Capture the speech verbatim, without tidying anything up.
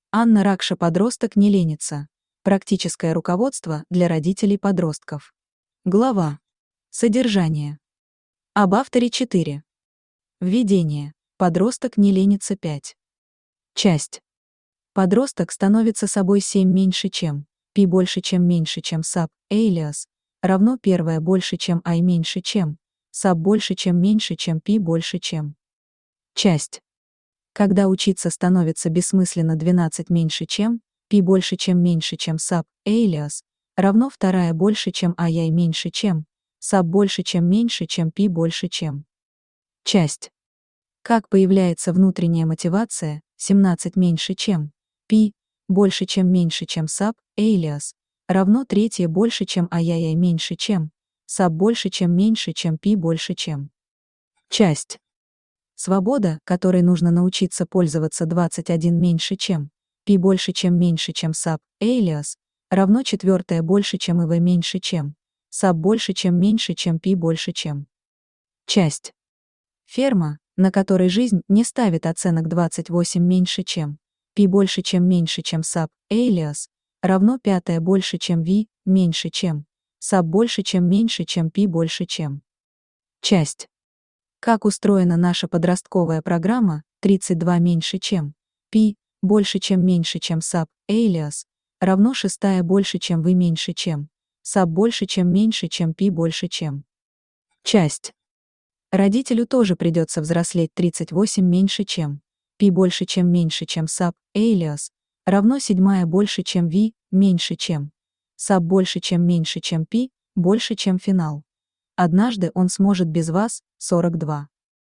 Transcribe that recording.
Анна Ракша. Подросток не ленится. Практическое руководство для родителей подростков. Глава. Содержание. Об авторе четыре. Введение. Подросток не ленится пять. Часть. Подросток становится собой семь меньше чем, пи больше чем меньше чем саб, alias, равно первое больше чем i меньше чем, саб больше чем меньше чем пи больше чем. Часть. Когда учиться становится бессмысленно двенадцать меньше чем, пи больше чем меньше чем саб, alias, равно вторая больше чем ай меньше чем, саб больше чем меньше чем пи больше чем. Часть. Как появляется внутренняя мотивация, семнадцать меньше чем, пи больше чем меньше чем саб, alias, равно третье больше чем ай меньше чем, саб больше чем меньше чем пи больше чем. Часть. Свобода, которой нужно научиться пользоваться двадцать один меньше чем, пи больше чем меньше чем саб, alias, равно четвертое больше чем ив меньше чем, саб больше чем меньше чем пи больше чем. Часть. Ферма, на которой жизнь не ставит оценок двадцать восемь меньше чем, пи больше чем меньше чем саб, alias, равно пятое больше чем ви, меньше чем, саб больше чем меньше чем пи больше чем. Часть. Как устроена наша подростковая программа, тридцать два меньше чем, пи больше чем меньше чем саб, alias, равно шестая больше чем ви меньше чем, саб больше чем меньше чем пи больше чем. Часть. Родителю тоже придется взрослеть тридцать восемь меньше чем, пи больше чем меньше чем саб, alias, равно седьмая больше чем ви, меньше чем, саб больше чем меньше чем пи, больше чем финал. Однажды он сможет без вас, сорок два.